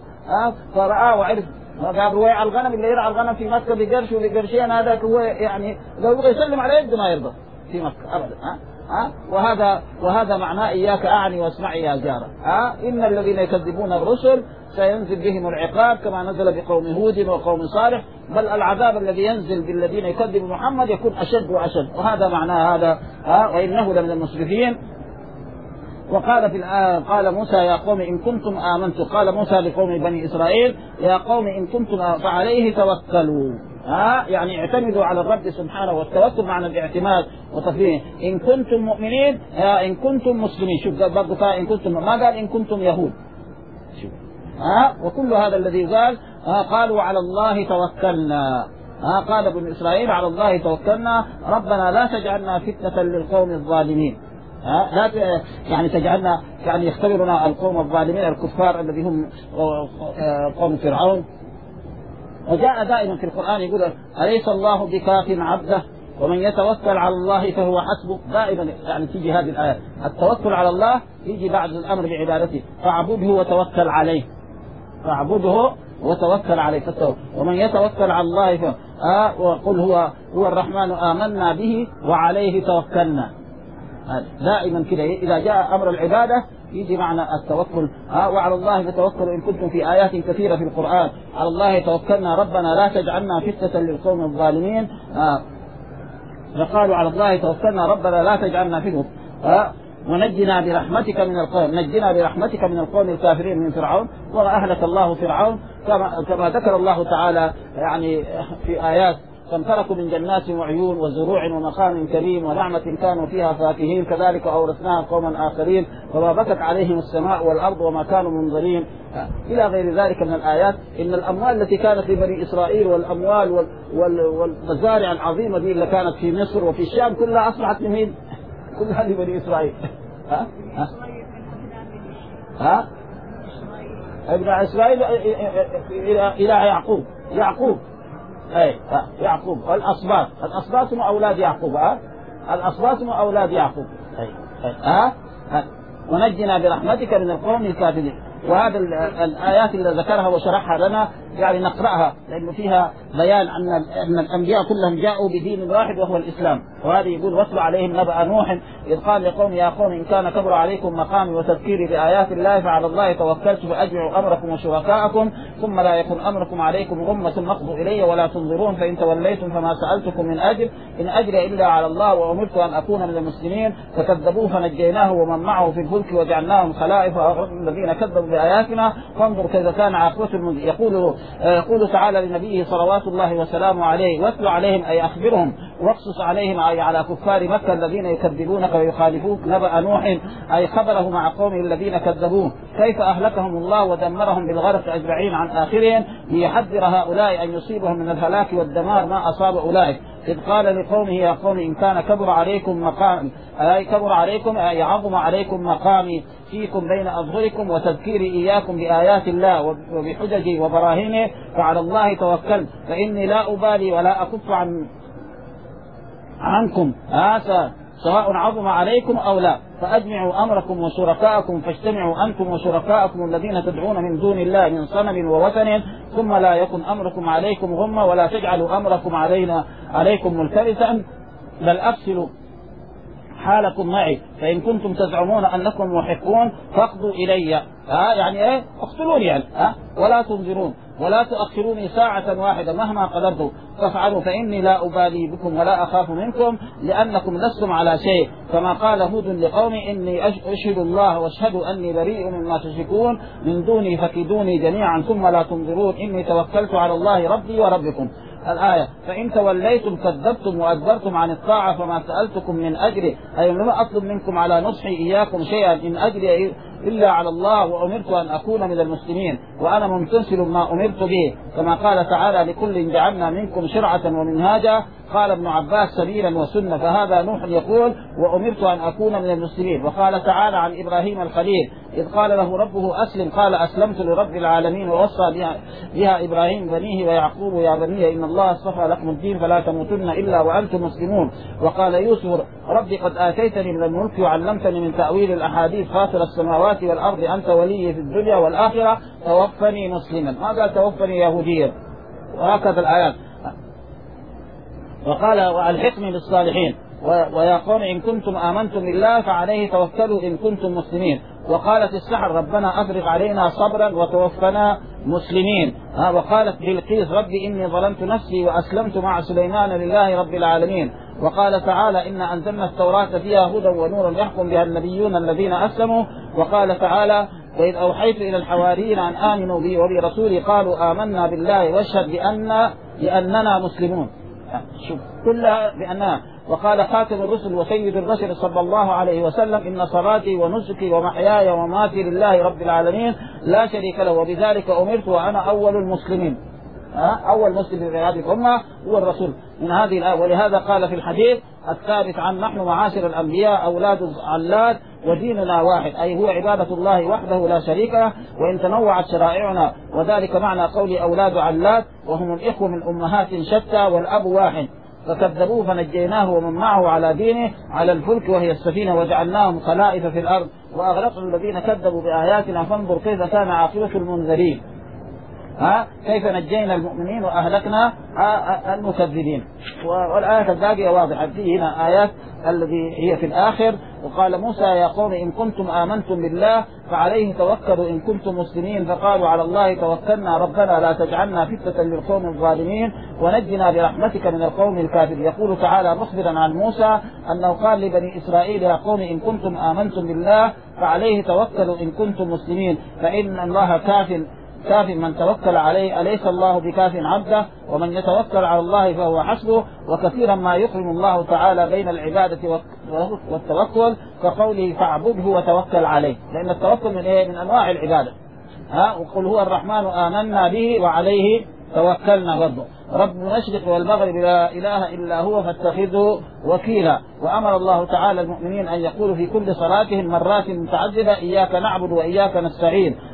فرآه وعرف قال رويع الغنم اللي يرعى الغنم في مكة بقرش وبقرشين هذاك هو يعني لو يبغى يسلم على يده ما يرضى في مكة أبدا. ها ها وهذا وهذا معناه إياك أعني واسمعي يا جارة. ها إن الذين يكذبون الرسل سينزل بهم العقاب كما نزل بقوم هود وقوم صالح، بل العذاب الذي ينزل بالذين يكذبوا محمد يكون أشد وأشد. وهذا معناه هذا ها وإنه لمن المسرفين. وقال في الآية قال موسى يا قوم إن كنتم آمنتم، قال موسى لقوم بني إسرائيل يا قوم إن كنتم فعليه توكلوا. ها يعني اعتمدوا على الرب سبحانه، والتوكل معنى الاعتماد وتفويض. إن كنتم مؤمنين إن كنتم مسلمين، شوف برضه إن كنتم ما قال إن كنتم يهود. شوف ها وكل هذا الذي قال قالوا على الله توكلنا. ها قال بني إسرائيل على الله توكلنا ربنا لا تجعلنا فتنة للقوم الظالمين. ها لا يعني تجعلنا يعني يختبرنا القوم الظالمين الكفار الذي هم قوم فرعون. وجاء دائما في القرآن يقول أليس الله بكاف عبده ومن يتوكل على الله فهو حسبه. دائما يعني تيجي هذه الآية التوكل على الله يجي بعد الأمر بعبادته، فاعبده وتوكل عليه، فاعبده وتوكل عليه فتوكل. ومن يتوكل على الله فهو آه وقل هو هو الرحمن آمنا به وعليه توكلنا. دائما كده إذا جاء أمر العبادة يجي معنى التوكل. ها وعلى الله فتوكلوا إن كنتم في آيات كثيرة في القرآن على الله توكلنا ربنا لا تجعلنا فتنة للقوم الظالمين. ها فقالوا على الله توكلنا ربنا لا تجعلنا فتنة ونجنا برحمتك من القوم، نجنا برحمتك من القوم الكافرين من فرعون. وأهلك الله فرعون كما كما ذكر الله تعالى يعني في آيات كم تركوا من جنات وعيون وزروع ومقام كريم ونعمة كانوا فيها فاكهين كذلك أورثناها قوما آخرين وما بكت عليهم السماء والأرض وما كانوا منظرين إلى غير ذلك من الآيات. إن الأموال التي كانت لبني إسرائيل والأموال وال وال والمزارع العظيمة دي اللي كانت في مصر وفي الشام كلها أصبحت لمين؟ كلها لبني إسرائيل. ها ها, ها؟ ابن إسرائيل إلى إلى يعقوب يعقوب أي يعقوب والأصباط الأصباط هم أولاد يعقوب ها الأصباط هم أولاد يعقوب أي ها ونجنا برحمتك من القوم الكافرين. وهذا الآيات اللي ذكرها وشرحها لنا يعني نقرأها لأنه فيها بيان أن أن الأنبياء كلهم جاءوا بدين واحد وهو الإسلام. وهذا يقول واتل عليهم نبأ نوح إذ قال لقوم يا قوم إن كان كبر عليكم مقامي وتذكيري بآيات الله فعلى الله توكلت فأجمعوا أمركم وشركاءكم ثم لا يكن أمركم عليكم غمة ثم اقضوا إلي ولا تنظرون فإن توليتم فما سألتكم من أجر إن أجري إلا على الله وأمرت أن أكون من المسلمين فكذبوه فنجيناه ومن معه في الفلك وجعلناهم خلائف الذين كذبوا بآياتنا فانظر كيف كان عاقبة المنذرين. يقول يقول تعالى لنبيه صلوات الله وسلامه عليه واتل عليهم أي أخبرهم واقصص عليهم أي على كفار مكة الذين يكذبونك ويخالفوك نبأ نوح أي خبره مع قومه الذين كذبوه كيف أهلكهم الله ودمرهم بالغرق أجمعين عن آخرهم ليحذر هؤلاء أن يصيبهم من الهلاك والدمار ما أصاب أولئك إذ قال لقومه يا قوم إن كان كبر عليكم مقام أي كبر عليكم أي عظم عليكم مقامي فيكم بين أظهركم وتذكيري إياكم بآيات الله وبحججي وبراهينه فعلى الله توكلت فإني لا أبالي ولا أكف عن عنكم هذا سواء عظم عليكم أو لا فأجمعوا أمركم وشركاءكم فاجتمعوا أنتم وشركاءكم الذين تدعون من دون الله من صنم ووثن ثم لا يكن أمركم عليكم غمة ولا تجعلوا أمركم علينا عليكم ملتبسا بل أفصلوا حالكم معي فإن كنتم تزعمون أنكم محقون فاقضوا إلي ها يعني إيه اقتلوني يعني ها ولا تنظرون ولا تؤخروني ساعة واحدة مهما قدرتم فافعلوا فإني لا أبالي بكم ولا أخاف منكم لأنكم لستم على شيء كما قال هود لقومي إني أشهد الله واشهدوا أني بريء مما تشركون من دوني فكيدوني جميعا ثم لا تنظرون إني توكلت على الله ربي وربكم. الآية فإن توليتم كذبتم وأدبرتم عن الطاعة فما سألتكم من أجري أي لما أطلب منكم على نصحي إياكم شيئا إن أجري إلا على الله وأمرت أن أكون من المسلمين وأنا ممتثل ما أمرت به كما قال تعالى لكل جعلنا منكم شرعة ومنهاجا قال ابن عباس سبيلا وسنة فهذا نوح يقول وأمرت أن أكون من المسلمين. وقال تعالى عن إبراهيم الخليل إذ قال له ربه أسلم قال أسلمت لرب العالمين ووصى بها, بها إبراهيم بنيه ويعقوب يا بني إن الله اصطفى لكم الدين فلا تموتن إلا وأنتم مسلمون. وقال يوسف ربي قد آتيتني من الملك وعلمتني من تأويل الأحاديث فاطر السماوات والأرض أنت ولي في الدنيا والآخرة توفني مسلما ما قال توفني يهوديا وهكذا الآيات. وقال والحقني بالصالحين ويا قوم إن كنتم آمنتم بالله فعليه توكلوا إن كنتم مسلمين. وقالت السحر ربنا أفرغ علينا صبرا وتوفنا مسلمين. وقالت بلقيس ربي إني ظلمت نفسي وأسلمت مع سليمان لله رب العالمين. وقال تعالى إن أنزلنا التوراة فيها هدى ونور يحكم بها النبيون الذين أسلموا. وقال تعالى وإذ أوحيت إلى الحواريين أن آمنوا بي وبرسولي قالوا آمنا بالله واشهد بأن بأننا مسلمون. شوف كلها بأنها. وقال خاتم الرسل وسيد البشر صلى الله عليه وسلم إن صلاتي ونسكي ومحياي ومماتي لله رب العالمين لا شريك له وبذلك أمرت وأنا أول المسلمين. أول مسلم في هذه الأمة هو الرسول من هذه الآية. ولهذا قال في الحديث الثابت عن نحن معاشر الأنبياء أولاد علات وديننا واحد أي هو عبادة الله وحده لا شريك له وإن تنوعت شرائعنا وذلك معنى قول أولاد علات وهم الإخوة من أمهات شتى والأب واحد فكذبوه فنجيناه ومن معه على دينه على الفلك وهي السفينة وجعلناهم خلائف في الأرض وأغرقنا الذين كذبوا بآياتنا فانظر كيف كان عاقبة المنذرين. ها كيف نجينا المؤمنين وأهلكنا المكذبين. والآية الباقية واضحة فيه هنا آيات الذي هي في الآخر. وقال موسى يا قوم إن كنتم آمنتم بالله فعليه توكلوا إن كنتم مسلمين فقالوا على الله توكلنا ربنا لا تجعلنا فتنة للقوم الظالمين ونجنا برحمتك من القوم الكافرين. يقول تعالى مخبرا عن موسى أنه قال لبني إسرائيل يا قوم إن كنتم آمنتم بالله فعليه توكلوا إن كنتم مسلمين فإن الله كاف كاف من توكل عليه أليس الله بكاف عبده ومن يتوكل على الله فهو حسبه. وكثيرا ما يقرن الله تعالى بين العبادة والتوكل كقوله فاعبده وتوكل عليه لأن التوكل من إيه من أنواع العبادة. ها وقل هو الرحمن آمنا به وعليه توكلنا برضه رب المشرق والمغرب لا إله إلا هو فاتخذه وكيلا. وأمر الله تعالى المؤمنين أن يقولوا في كل صلاتهم مرات متعددة إياك نعبد وإياك نستعين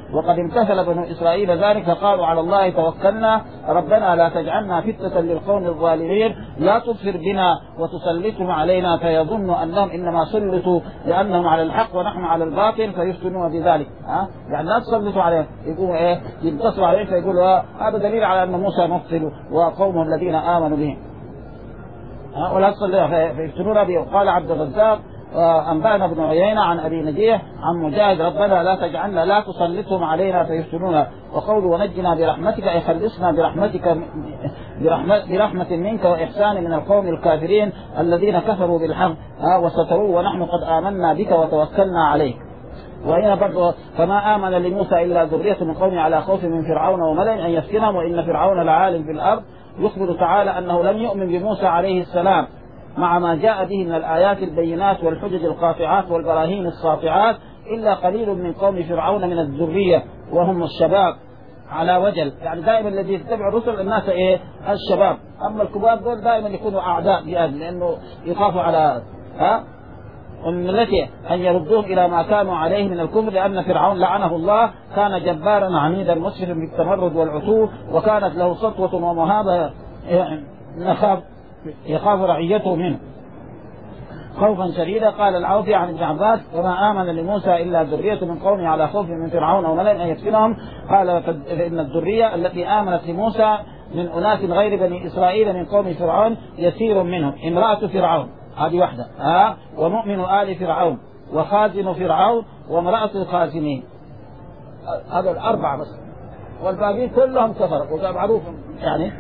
وقد امتثل بنو إسرائيل ذلك قالوا على الله توكلنا ربنا لا تجعلنا فتنة للقوم الظالمين لا تبصر بنا وتسلطهم علينا فيظن أنهم إنما سلطوا لأنهم على الحق ونحن على الباطل فيفتنون بذلك. ها يعني لا تسلطوا عليهم يقولوا إيه ينتصروا عليهم فيقولوا هذا دليل على أن موسى مبطل وقومه الذين آمنوا به ولا تصلوا فيفتنون به. قال عبد الرزاق أنبأنا ابن عيينة عن أبي نجيح عن مجاهد ربنا لا تجعلنا لا تسلطهم علينا فيفتنونا. وقول ونجنا برحمتك أي خلصنا برحمتك برحمة, برحمة منك وإحسان من القوم الكافرين الذين كفروا بالحق وستروا ونحن قد آمنا بك وتوكلنا عليك. وهنا برضو فما آمن لموسى إلا ذرية من قومه على خوف من فرعون وملئ أن يفتنهم وإن فرعون لعال في الأرض. يخبر تعالى أنه لم يؤمن بموسى عليه السلام مع ما جاء به من الآيات البينات والحجج القاطعات والبراهين الساطعات إلا قليل من قوم فرعون من الذرية وهم الشباب على وجل. يعني دائما الذي يتبع الرسل الناس إيه الشباب، أما الكبار دول دائما يكونوا أعداء بأهل لأنه يخافوا على ها ومن التي أن يردوهم إلى ما كانوا عليه من الكفر لأن فرعون لعنه الله كان جبارا عنيدا مسرفا بالتمرد والعتو وكانت له سطوة ومهابة نخاف يخاف رعيته منه خوفا شديدا. قال العوفي عن ابن عباس وما آمن لموسى إلا ذرية من قومه على خوف من فرعون وملئ أن يفتنهم. قال إن الذرية التي آمنت لموسى من أناس غير بني إسرائيل من قوم فرعون يسير منهم امرأة فرعون هذه واحدة ها ومؤمن آل فرعون وخازن فرعون وامرأة الخازنين هذا الأربعة بس والباقين كلهم كفر وجاء معروف يعني.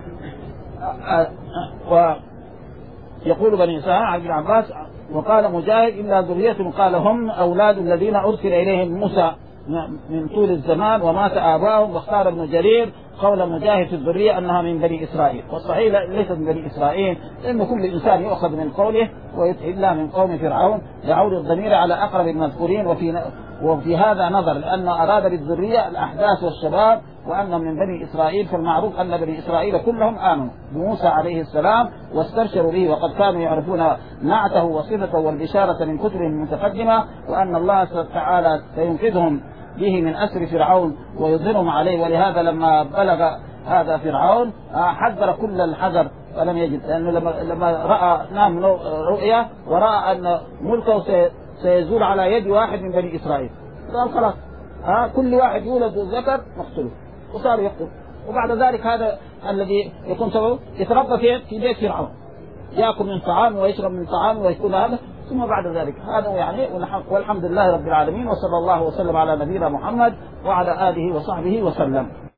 ويقول بني إسرائيل عن ابن عباس وقال مجاهد إلا ذرية قال هم أولاد الذين أرسل إليهم موسى من طول الزمان ومات آباؤهم. واختار ابن جرير قول مجاهد في الذرية أنها من بني إسرائيل والصحيح ليست من بني إسرائيل لأن كل إنسان يؤخذ من قوله ويدعي الله من قوم فرعون. يعود الضمير على أقرب المذكورين وفي وفي هذا نظر لأنه أراد بالذرية الأحداث والشباب وأنهم من بني إسرائيل فالمعروف أن بني إسرائيل كلهم آمنوا بموسى عليه السلام واستبشروا به وقد كانوا يعرفون نعته وصفته والبشارة من كتب المتقدمة وأن الله تعالى سينقذهم به من أسر فرعون ويظهرهم عليه. ولهذا لما بلغ هذا فرعون حذر كل الحذر فلم يجد لأنه لما, لما رأى نام رؤيا ورأى أن ملكه سيزول على يد واحد من بني إسرائيل قال خلاص ها كل واحد يولد ذكر مقتله وصار يقتل. وبعد ذلك هذا الذي يكون سببه يتربى في في بيت فرعون يأكل من طعام ويشرب من طعام ويكون هذا ثم بعد ذلك هذا يعني. والحمد لله رب العالمين وصلى الله وسلم على نبينا محمد وعلى آله وصحبه وسلم.